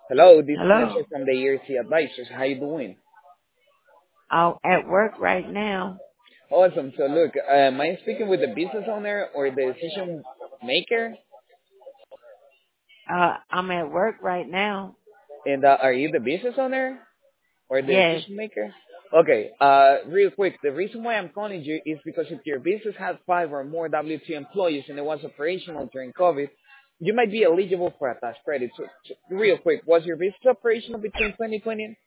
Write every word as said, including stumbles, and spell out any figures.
Hello, this is Hello. Nestor from the E R C Advisors. How you doing? I'm at work right now. Awesome. So look, uh, am I speaking with the business owner or the decision maker? Uh, I'm at work right now. And uh, are you the business owner or the Yes. decision maker? Okay. Uh, real quick, the reason why I'm calling you is because if your business has five or more W two employees and it was operational during COVID, you might be eligible for a tax credit. So, so real quick, was your business operational between twenty twenty